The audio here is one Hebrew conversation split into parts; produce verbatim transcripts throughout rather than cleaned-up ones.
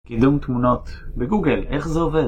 קידום תמונות בגוגל, איך זה עובד?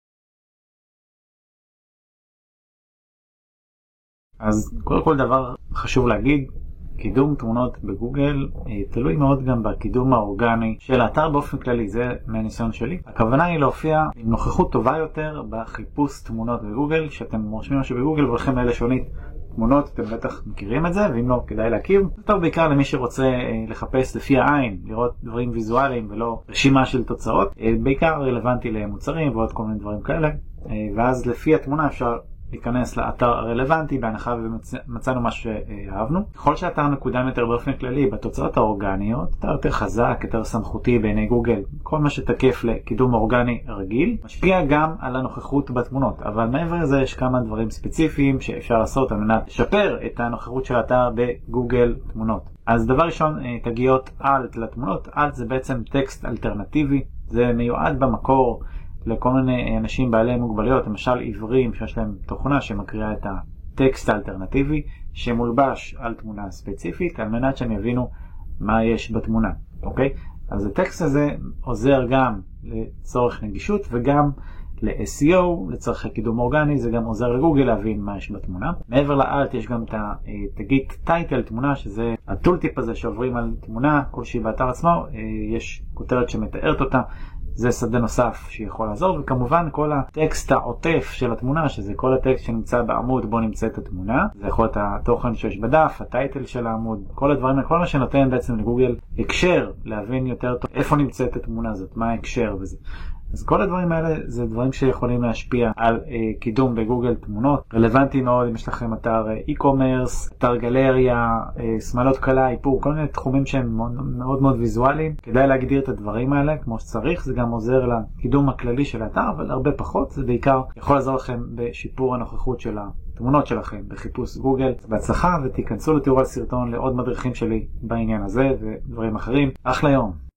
אז קודם כל דבר חשוב להגיד, קידום תמונות בגוגל תלוי מאוד גם בקידום האורגני של האתר באופן כללי, זה מהניסיון שלי. הכוונה היא להופיע עם נוכחות טובה יותר בחיפוש תמונות בגוגל, שאתם רושמים משהו בגוגל והולכים ללשונית תמונות, אתם בטח מכירים את זה, ואם לא כדאי להכיר. טוב בעיקר למי שרוצה לחפש לפי העין, לראות דברים ויזואליים ולא רשימה של תוצאות, בעיקר רלוונטי למוצרים ועוד כל מיני דברים כאלה, ואז לפי התמונה אפשר להיכנס לאתר הרלוונטי בהנחה ומצאנו מה שאהבנו. ככל שהאתר מקודם יותר באופן כללי בתוצאות האורגניות, אתר יותר חזק, יותר סמכותי בעיני גוגל, כל מה שתקף לקידום אורגני רגיל, משפיע גם על הנוכחות בתמונות. אבל מעבר לזה יש כמה דברים ספציפיים שאפשר לעשות על מנת לשפר את הנוכחות של האתר בגוגל תמונות. אז דבר ראשון, תגיות אלט לתמונות. אלט זה בעצם טקסט אלטרנטיבי, זה מיועד במקור לכל מיני אנשים בעלי מוגבלויות, למשל עיוורים שיש להם תוכנה שמקריאה את הטקסט האלטרנטיבי שמולבש על תמונה ספציפית על מנת שהם יבינו מה יש בתמונה, אוקיי? אז הטקסט הזה עוזר גם לצורך נגישות וגם ל-אס אי או, לצורך קידום אורגני, זה גם עוזר לגוגל להבין מה יש בתמונה. מעבר לאלט יש גם את התגית טייטל תמונה, שזה הטולטיפ הזה שעוברים על תמונה כלשהי באתר עצמו, יש כותרת שמתארת אותה, זה שדה נוסף שיכול לעזור, וכמובן כל הטקסט העוטף של התמונה, שזה כל הטקסט שנמצא בעמוד בו נמצאת התמונה, זה יכול להיות התוכן שיש בדף, הטייטל של העמוד, כל הדברים, כל מה שנותן בעצם לגוגל הקשר, להבין יותר טוב איפה נמצאת התמונה הזאת, מה ההקשר וזה. אז כל הדברים האלה זה דברים שיכולים להשפיע על אה, קידום בגוגל תמונות. רלוונטי מאוד אם יש לכם אתר e-commerce, אתר גלריה, אה, שמאלות קלה, איפור, כל מיני תחומים שהם מאוד מאוד, מאוד ויזואליים. כדאי להגדיר את הדברים האלה כמו שצריך, זה גם עוזר לקידום הכללי של האתר, אבל הרבה פחות. זה בעיקר יכול לעזור לכם בשיפור הנוכחות של התמונות שלכם בחיפוש גוגל. בהצלחה ותיכנסו לתיאור הסרטון לעוד מדריכים שלי בעניין הזה ודברים אחרים. אחלה יום.